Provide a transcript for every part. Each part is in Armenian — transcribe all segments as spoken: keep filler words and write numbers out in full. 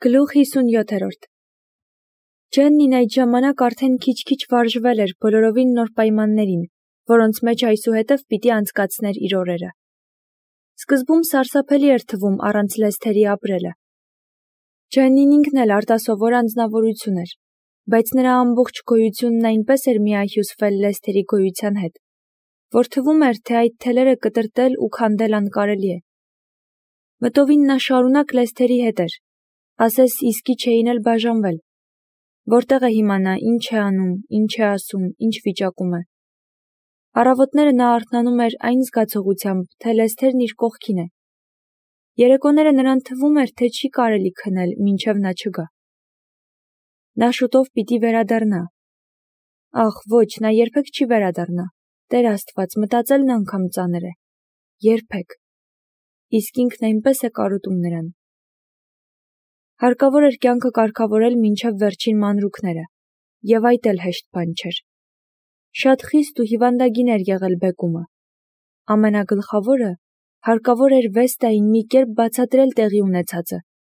Գլուխ հիսունյոթերորդ Ջեննին այդ ժամանակ արդեն քիչ-քիչ վարժվել էր բոլորովին նոր պայմաններին, որոնց մեջ այսուհետև պիտի անցկացներ իր օրերը։ Սկզբում սարսափելի էր թվում առանց Լեսթերի ապրելը։ Ջեննին ինքն էլ արտասովոր անձնավորություն էր, բայց նրա ամբողջ գոյությունն այնպես էր միահյուսվել Լեսթերի գոյության հետ, որ թվում էր, թե այդ թելերը կտրտել ու քանդել անկարելի է։ Մտովին նա շարունակ Լեսթերի հետ էր, ասես իսկի չէին էլ բաժանվել, որտեղ է հիմա նա, ինչ է անում, ինչ է ասում, ինչ վիճակում է։ Առավոտները նա արթնանում էր այն զգացողությամբ, թե Լեսթերն իր կողքին է։ Երեկոները նրան թվում էր, թե չի կարելի քնել, մինչև նա չգա։ Նա շուտով պիտի վերադառնա։ Ախ, ոչ, նա երբեք չի վերադառնա։ Տեր Աստված, մտածելն անգամ ծանր է։ Երբեք։ Իսկ ինքն այնպես է կարոտում նրան։ Հարկավոր էր կյանքը կարգավորել մինչև վերջին մանրուքները, և այդ էլ հեշտ բան չէր։ Շատ խիստ ու հիվանդագին էր եղել բեկումը։ Ամենագլխավորը, հարկավոր էր Վեստային մի կերպ բացատրել տեղի ունեցածը։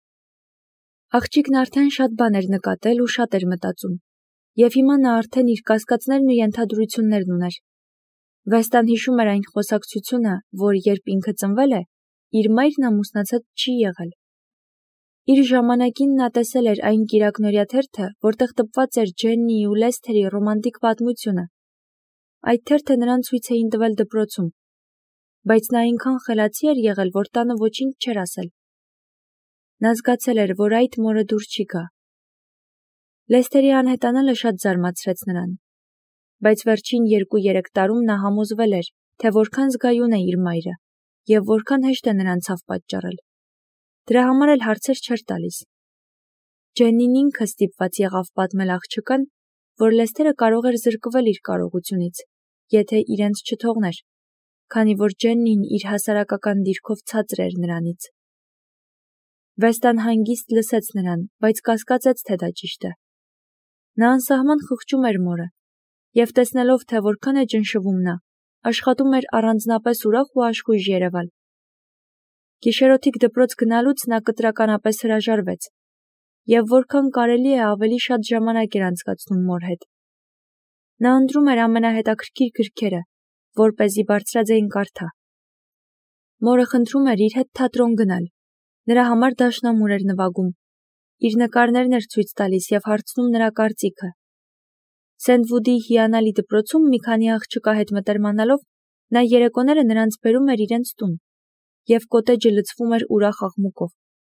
Աղջիկն արդեն շատ բան էր նկատել ու շատ էր մտածում, և հիմա նա արդեն իր կասկածներն ու ենթադրություններն ուներ։ Վեստան հիշում էր այն խոսակցությունը, որ երբ ինքը ծնվել է, իր մայրն ամուսնացած չի եղել։ Իր ժամանակին նա տեսել էր այն կիրակնօրյա թերթը, որտեղ տպված էր Ջեննիի ու Լեսթերի ռոմանտիկ պատմությունը։ Այդ թերթը նրան ցույց էին տվել դպրոցում, բայց նա այնքան խելացի էր եղել, որ տանը ոչինչ չէր ասել։ Նա զգացել էր, որ այդ մորը դուր չի գա։ Լեսթերի անհետանալը շատ զարմացրեց նրան, բայց վերջին երկու-երեք տարում նա համոզվել էր, թե որքան զգայուն է իր մայրը և որքան հեշտ է նրան ցավ պատճառել։ Դրա համար էլ հարցեր չէր տալիս։ Ջեննին ինքը ստիպված եղավ պատմել աղջկան, որ Լեսթերը կարող էր զրկվել իր կարողությունից, եթե իրենց չթողներ, քանի որ Ջեննին իր հասարակական դիրքով ցածր էր նրանից։ Վեստան հանգիստ լսեց նրան, բայց կասկածեց, թե դա ճիշտ է։ Նա անսահման խղճում էր մորը, և տեսնելով, թե որքան է ճնշվում նա, աշխատում էր առանձնապես ուրախ ու աշխույժ երևալ։ Գիշերօթիկ դպրոց գնալուց նա կտրականապես հրաժարվեց, և որքան կարելի է ավելի շատ ժամանակ էր անցկացնում մոր հետ։ Նա ընտրում էր ամենահետաքրքիր գրքերը, որպեսզի բարձրաձայն կարդա։ Մորը խնդրում էր իր հետ թատրոն գնալ, նրա համար դաշնամուր էր նվագում, իր նկարներն էր ցույց տալիս և հարցնում նրա կարծիքը։ Սենդվուդի հիանալի դպրոցում մի քանի աղջկա հետ մտերմանալով նա երեկոները նրանց բերում էր իրենց տուն, և կոտեջը լցվում էր ուրախ աղմուկով։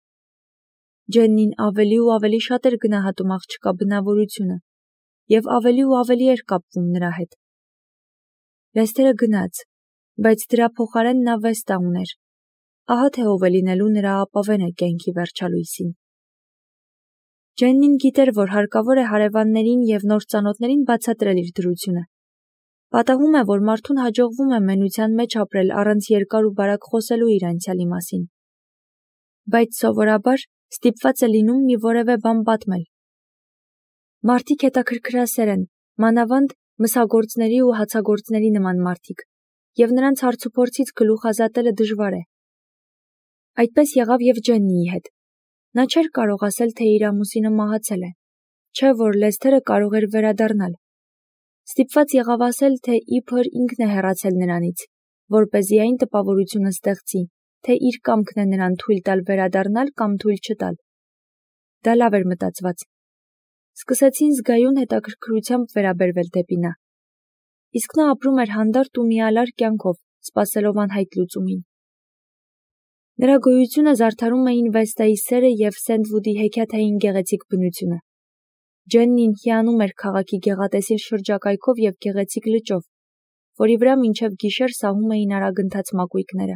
Ջեննին ավելի ու ավելի շատ էր գնահատում աղջկա բնավորությունը և ավելի ու ավելի էր կապվում նրա հետ։ Լեսթերը գնաց, բայց դրա փոխարեն նա Վեստա ուներ։ Ահա թե ով է լինելու նրա ապավենը կյանքի վերջալույսին։ Ջեննին գիտեր, որ հարկավոր է հարևաններին և նոր ծանոթներին բացատրել իր դրությունը։ Պատահում է, որ մարդուն հաջողվում է մենության մեջ ապրել առանց երկար ու բարակ խոսելու իր անցյալի մասին։ Բայց սովորաբար ստիպված է լինում մի որևէ բան պատմել։ Մարդիկ հետաքրքրասեր են, մանավանդ մսագործների ու հացագործների նման մարդիկ, և նրանց հարցուփորձից գլուխ ազատելը դժվար է։ Այդպես եղավ և Ջեննիի հետ։ Նա չէր կարող ասել, թե իր ամուսինը մահացել է, չէ՞ որ Լեսթերը կարող էր վերադառնալ։ Ստիպված եղավ ասել, թե իբր ինքն է հեռացել նրանից, որպեսզի այն տպավորությունը ստեղծի, թե իր կամքն է նրան թույլ տալ վերադառնալ կամ թույլ չտալ։ Դա լավ էր մտածված։ Սկսեցին զգայուն հետաքրքրությամբ վերաբերվել դեպի նա։ Իսկ նա ապրում էր հանդարտ ու միալար կյանքով, սպասելով անհայտ լուծումին։ Նրա գոյությունը զարդարում էին Վեստայի սերը և Սենդվուդի հեքիաթային գեղեցիկ բնությունը։ Ջեննին հիանում էր քաղաքի գեղատեսիլ շրջակայքով և գեղեցիկ լճով, որի վրա մինչև գիշեր սահում էին արագընթաց մակույկները։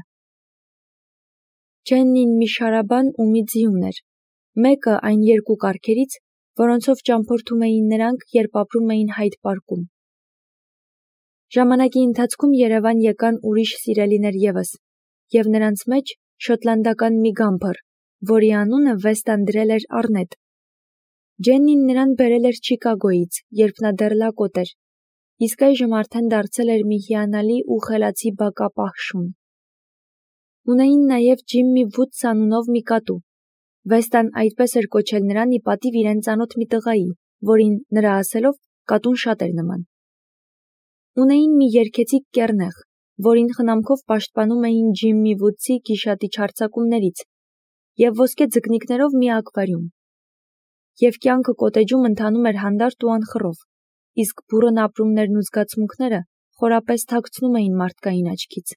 Ջեննին մի շարաբան ու մի ձի ուներ, մեկը այն երկու կառքերից, որոնցով ճամփորդում էին նրանք, երբ ապրում էին Հայդ պարկում։ Ժամանակի ընթացքում Երևան եկան ուրիշ սիրելիներ ևս, և նրանց մեջ շոտլանդական մի գամփր, որի անունը Վեստան դրել էր Առնետ։ Ջեննին նրան բերել էր Չիկագոյից, երբ նա դեռ լակոտ էր, իսկ այժմ արդեն դարձել էր մի հիանալի ու խելացի բակապահ շուն։ Ունեին նաև Ջիմմի Վուդս անունով մի կատու, Վեստան այդպես էր կոչել նրան ի պատիվ իրեն ծանոթ մի տղայի, որին նրա ասելով կատուն շատ էր նման։ Ունեին մի երգեցիկ կեռնեղ, որին խնամքով պաշտպանում էին Ջիմմի Վուդսի գիշատիչ հարձակումներից, և ոսկե ձկնիկներով մի ակվարիում։ Եվ կյանքը կոտեջում ընթանում էր հանդարտ ու անխռով, իսկ բուռն ապրումներն ու զգացմունքները խորապես թաքցնում էին մարդկային աչքից։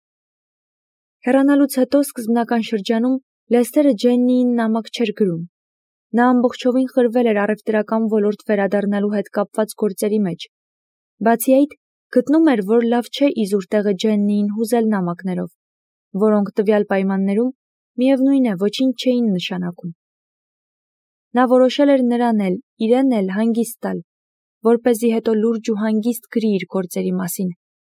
Հեռանալուց հետո սկզբնական շրջանում Լեսթերը Ջեննիին նամակ չէր գրում։ Նա ամբողջովին խրվել էր առևտրական ոլորտ վերադառնալու հետ կապված գործերի մեջ։ Բացի այդ, գտնում էր, որ լավ չէ իզուր տեղը Ջեննիին հուզել նամակներով, որոնք տվյալ պայմաններում միևնույն է ոչինչ չէին նշանակում։ Նա որոշել էր նրան էլ, իրեն էլ հանգիստ տալ, որպեսզի հետո լուրջ ու հանգիստ գրի իր գործերի մասին։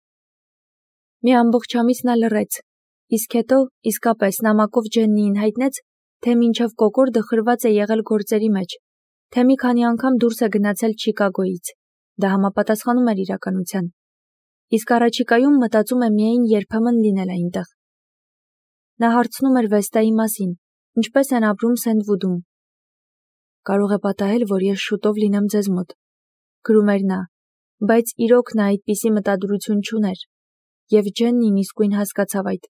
Մի ամբողջ ամիս նա լռեց, իսկ հետո իսկապես նամակով Ջեննիին հայտնեց, թե մինչև կոկորդը խրված է եղել գործերի մեջ, թե մի քանի անգամ դուրս է գնացել Չիկագոյից։ Դա համապատասխանում էր իրականության։ Իսկ առաջիկայում մտածում է միայն երբեմն լինել այնտեղ։ Նա հարցնում էր Վեստայի մասին, ինչպես են ապրում Սենտվուդում։ Կարող է պատահել, որ ես շուտով լինեմ ձեզ մոտ, գրում էր նա, բայց իրոք նա այդպիսի մտադրություն չուներ, և Ջեննին իսկույն հասկացավ այդ։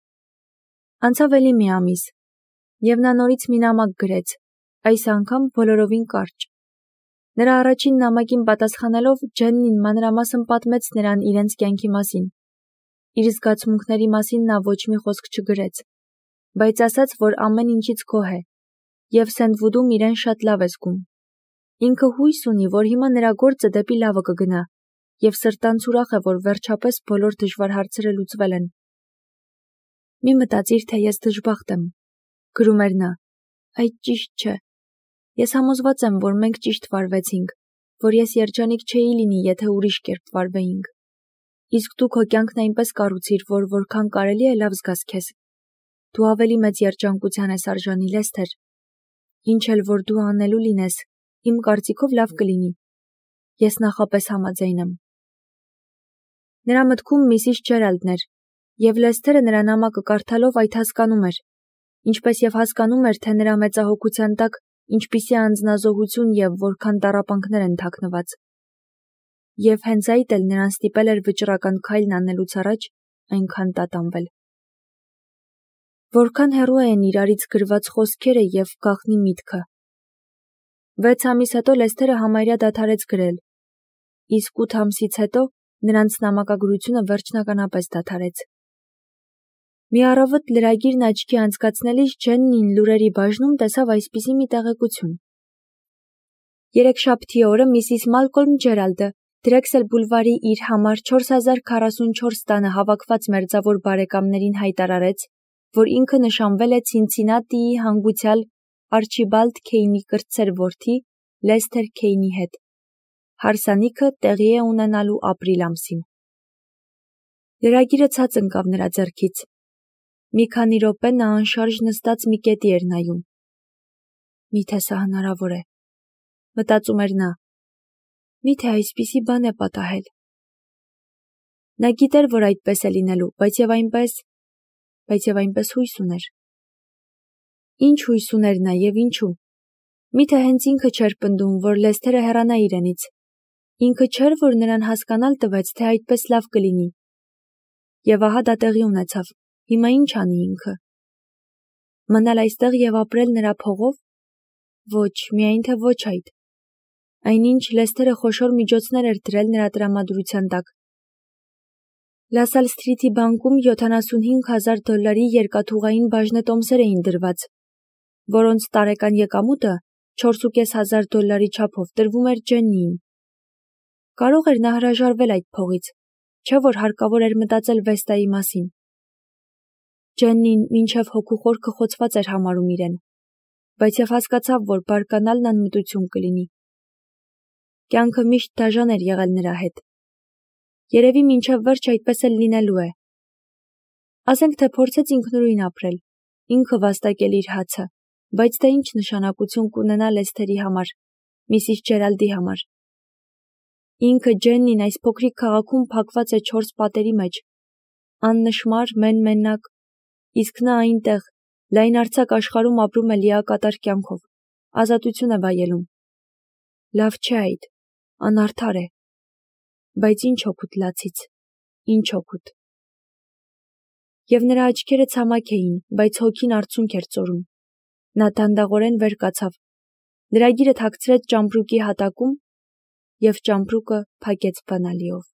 Անցավ էլի մի ամիս, և նա նորից մի նամակ գրեց, այս անգամ բոլորովին կարճ։ Նրա առաջին նամակին պատասխանելով Ջեննին մանրամասն պատմեց նրան իրենց կյանքի մասին։ Իր զգացմունքների մասին նա ոչ մի խոսք չգրեց, բայց ասաց, որ ամեն ինչից գոհ է, և Սենտվուդում իրեն շատ լավ է զգում։ Ինքը հույս ունի, որ հիմա նրա գործը դեպի լավը կգնա, և սրտանց ուրախ է, որ վերջապես բոլոր դժվար հարցերը լուծվել են։ Մի մտածիր, թե ես դժբախտ եմ, գրում էր նա, այդ ճիշտ չէ։ Ես համոզված եմ, որ մենք ճիշտ վարվեցինք, որ ես երջանիկ չէի լինի, եթե ուրիշ կերպ վարվեինք։ Իսկ դու քո կյանքն այնպես կառուցիր, որ որքան կարելի է լավ զգաս քեզ։ Դու ավելի մեծ երջանկության ես արժանի, Լեսթեր։ Ինչ էլ որ դու անելու լինես, իմ կարծիքով լավ կլինի։ Ես նախապես համաձայն եմ։ Նրա մտքում միսիս Ջերալդն էր, և Լեսթերը նրա նամակը կարդալով այդ հասկանում էր, ինչպես և հասկանում էր, թե նրա մեծահոգության տակ ինչպիսի անձնազոհություն և որքան տառապանքներ են թաքնված։ Եվ հենց այդ էլ նրան ստիպել էր վճռական քայլն անելուց առաջ այնքան տատանվել։ Որքան հեռու են իրարից գրված խոսքերը և գաղտնի միտքը։ Վեց ամիս հետո Լեսթերը համարյա դադարեց գրել, իսկ ութ ամսից հետո նրանց նամակագրությունը վերջնականապես դադարեց։ Մի առավոտ լրագիրն աչքի անցկացնելիս Ջեննին լուրերի բաժնում տեսավ այսպիսի մի տեղեկություն։ Երեքշաբթի օրը միսիս Մալկոլմ Ջերալդը Դրեքսել բուլվարի իր համար չորս հազար քառասունչորս տանը հավաքված մերձավոր բարեկամներին հայտարարեց, որ ինքը նշանվել է Ցինցինատիի հանգուցյալ Արչիբալդ Քեյնի կրտսեր որդի Լեսթեր Քեյնի հետ։ Հարսանիքը տեղի է ունենալու ապրիլ ամսին։ Լրագիրը ցած ընկավ նրա ձեռքից։ Մի քանի րոպե նա անշարժ նստած մի կետի էր նայում։ Միթե սա հնարավոր է, մտածում էր նա։ Միթե այսպիսի բան է պատահել։ Նա գիտեր, որ այդպես է լինելու, բայց և այնպես, բայց և այնպես հույս ուներ։ Ինչ հույս ուներ նա և ինչու։ Միթե հենց ինքը չէր պնդում, որ Լեսթերը հեռանա իրենից։ Ինքը չէր, որ նրան հասկանալ տվեց, թե այդպես լավ կլինի։ Եվ ահա դա տեղի ունեցավ։ Հիմա ինչ անի ինքը։ Մնալ այստեղ և ապրել նրա փողով։ Ոչ, միայն թե ոչ այդ։ Այնինչ Լեսթերը խոշոր միջոցներ էր դրել նրա տրամադրության տակ։ Լասալ Սթրիթի բանկում յոթանասունհինգ հազար դոլարի երկաթուղային բաժնետոմսեր էին դրված, որոնց տարեկան եկամուտը չորսուկես հազար դոլարի չափով տրվում էր Ջեննիին։ Կարող էր նա հրաժարվել այդ փողից, չէ՞ որ հարկավոր էր մտածել Վեստայի մասին։ Ջեննին մինչև հոգու խորքը խոցված էր համարում իրեն, բայց և հասկացավ, որ բարկանալն անմտություն կլինի։ Կյանքը միշտ դաժան էր եղել նրա հետ։ Երևի մինչև վերջ այդպես էլ լինելու է։ Ասենք թե փորձեց ինքնուրույն ապրել, ինքը վաստակել իր հացը, բայց դա ինչ նշանակություն կունենա Լեսթերի համար, միսիս Ջերալդի համար։ Ինքը Ջեննին այս փոքրիկ քաղաքում փակված է չորս պատերի մեջ, աննշմար, մեն-մենակ, իսկ նա այնտեղ, Լայնարձակ աշխարհում ապրում է լիակատար կյանքով, ազատություն է վայելում։ Լավ չէ այդ, անարդար է, բայց ինչ օգուտ լացից, ինչ օգուտ։ Եվ նրա աչքերը ցամաք էին, բայց հոգին արցունք էր ծորում։ Նա դանդաղորեն վեր կացավ, լրագիրը թաքցրեց ճամպրուկի հատակում և ճամպրուկը փակեց բանալիով։